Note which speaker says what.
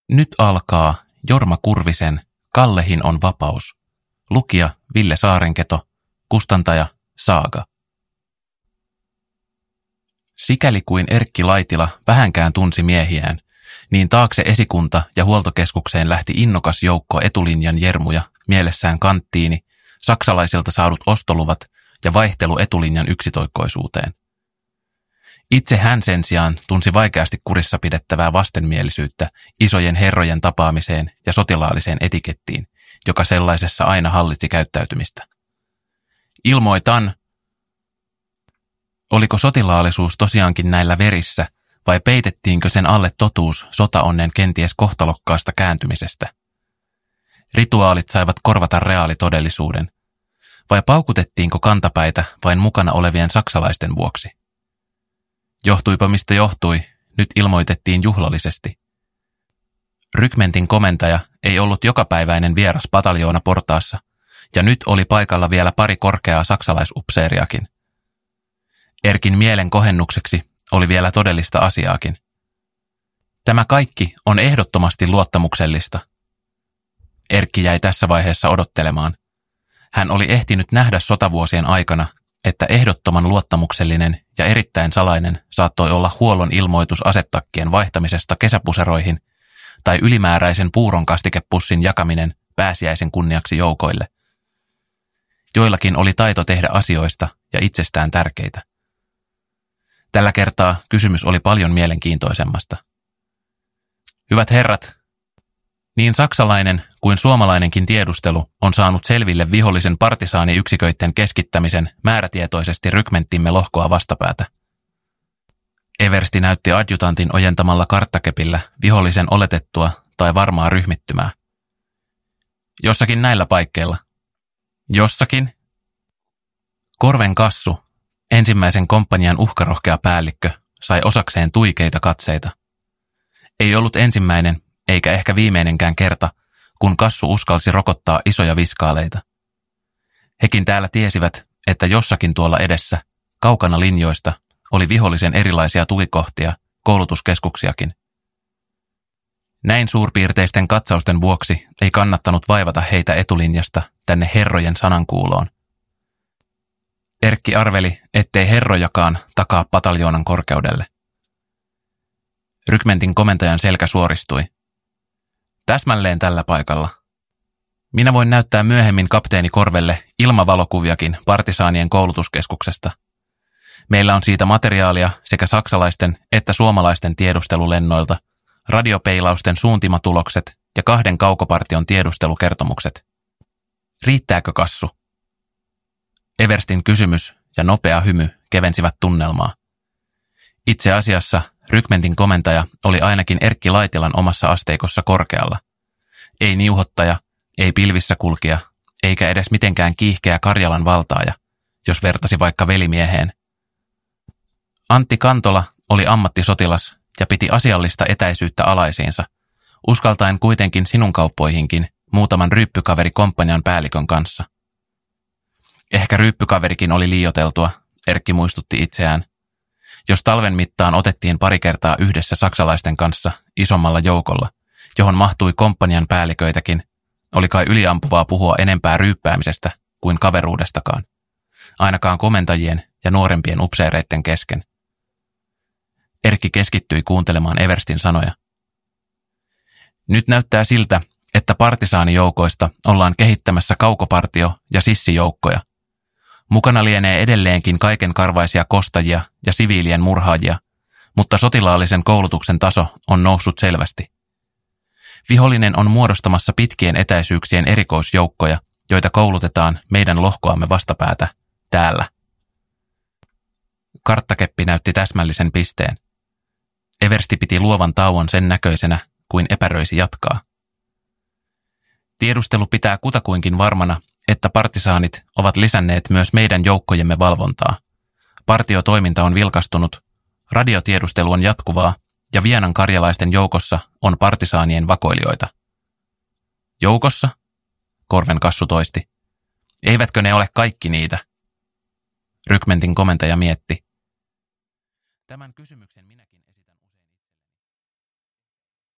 Speaker 1: Nyt alkaa Jorma Kurvisen Kallehin on vapaus. Lukija Ville Saarenketo, kustantaja Saaga. Sikäli kuin Erkki Laitila vähänkään tunsi miehiään, niin taakse esikunta ja huoltokeskukseen lähti innokas joukko etulinjan jermuja, mielessään kanttiini, saksalaisilta saadut ostoluvat ja vaihtelu etulinjan yksitoikkoisuuteen. Itse hän sen sijaan tunsi vaikeasti kurissa pidettävää vastenmielisyyttä isojen herrojen tapaamiseen ja sotilaalliseen etikettiin, joka sellaisessa aina hallitsi käyttäytymistä. Ilmoitan, oliko sotilaallisuus tosiaankin näillä verissä, vai peitettiinkö sen alle totuus sotaonnen kenties kohtalokkaasta kääntymisestä? Rituaalit saivat korvata reaalitodellisuuden, vai paukutettiinko kantapäitä vain mukana olevien saksalaisten vuoksi? Johtuipa mistä johtui, nyt ilmoitettiin juhlallisesti. Rykmentin komentaja ei ollut jokapäiväinen vieras pataljoona portaassa, ja nyt oli paikalla vielä pari korkeaa saksalaisupseeriakin. Erkin mielen kohennukseksi oli vielä todellista asiaakin. Tämä kaikki on ehdottomasti luottamuksellista. Erkki jäi tässä vaiheessa odottelemaan. Hän oli ehtinyt nähdä sotavuosien aikana, että ehdottoman luottamuksellinen ja erittäin salainen saattoi olla huollon ilmoitus asetakkien vaihtamisesta kesäpuseroihin tai ylimääräisen puuronkastikepussin jakaminen pääsiäisen kunniaksi joukoille. Joillakin oli taito tehdä asioista ja itsestään tärkeitä. Tällä kertaa kysymys oli paljon mielenkiintoisemmasta. Hyvät herrat, niin saksalainen kuin suomalainenkin tiedustelu on saanut selville vihollisen partisaaniyksiköiden keskittämisen määrätietoisesti rykmenttimme lohkoa vastapäätä. Eversti näytti adjutantin ojentamalla karttakepillä vihollisen oletettua tai varmaa ryhmittymää. Jossakin näillä paikkeilla. Jossakin. Korven kassu, ensimmäisen komppanian uhkarohkea päällikkö, sai osakseen tuikeita katseita. Ei ollut ensimmäinen, eikä ehkä viimeinenkään kerta, kun kassu uskalsi rokottaa isoja viskaaleita. Hekin täällä tiesivät, että jossakin tuolla edessä, kaukana linjoista, oli vihollisen erilaisia tukikohtia, koulutuskeskuksiakin. Näin suurpiirteisten katsausten vuoksi ei kannattanut vaivata heitä etulinjasta tänne herrojen sanankuuloon. Erkki arveli, ettei herrojakaan takaa pataljoonan korkeudelle. Rykmentin komentajan selkä suoristui. Täsmälleen tällä paikalla. Minä voin näyttää myöhemmin kapteeni Korvelle ilmavalokuviakin partisaanien koulutuskeskuksesta. Meillä on siitä materiaalia sekä saksalaisten että suomalaisten tiedustelulennoilta, radiopeilausten suuntimatulokset ja 2 kaukopartion tiedustelukertomukset. Riittääkö kassu? Everstin kysymys ja nopea hymy kevensivät tunnelmaa. Itse asiassa rykmentin komentaja oli ainakin Erkki Laitilan omassa asteikossa korkealla. Ei niuhottaja, ei pilvissä kulkija, eikä edes mitenkään kiihkeä Karjalan valtaaja, jos vertasi vaikka velimieheen. Antti Kantola oli ammattisotilas ja piti asiallista etäisyyttä alaisiinsa, uskaltaen kuitenkin sinun kauppoihinkin muutaman ryyppykaveri komppanian päällikön kanssa. Ehkä ryyppykaverikin oli liioiteltua, Erkki muistutti itseään. Jos talven mittaan otettiin pari kertaa yhdessä saksalaisten kanssa isommalla joukolla, johon mahtui komppanian päälliköitäkin, oli kai yliampuvaa puhua enempää ryyppäämisestä kuin kaveruudestakaan, ainakaan komentajien ja nuorempien upseereiden kesken. Erkki keskittyi kuuntelemaan Everstin sanoja. Nyt näyttää siltä, että partisaanijoukoista ollaan kehittämässä kaukopartio- ja sissijoukkoja. Mukana lienee edelleenkin kaikenkarvaisia kostajia ja siviilien murhaajia, mutta sotilaallisen koulutuksen taso on noussut selvästi. Vihollinen on muodostamassa pitkien etäisyyksien erikoisjoukkoja, joita koulutetaan meidän lohkoamme vastapäätä, täällä. Karttakeppi näytti täsmällisen pisteen. Eversti piti luovan tauon sen näköisenä, kuin epäröisi jatkaa. Tiedustelu pitää kutakuinkin varmana, että partisaanit ovat lisänneet myös meidän joukkojemme valvontaa. Partiotoiminta on vilkastunut, radiotiedustelu on jatkuvaa ja Vienan karjalaisten joukossa on partisaanien vakoilijoita. Joukossa? Korven kassu toisti. Eivätkö ne ole kaikki niitä? Rykmentin komentaja mietti. Tämän kysymyksen minä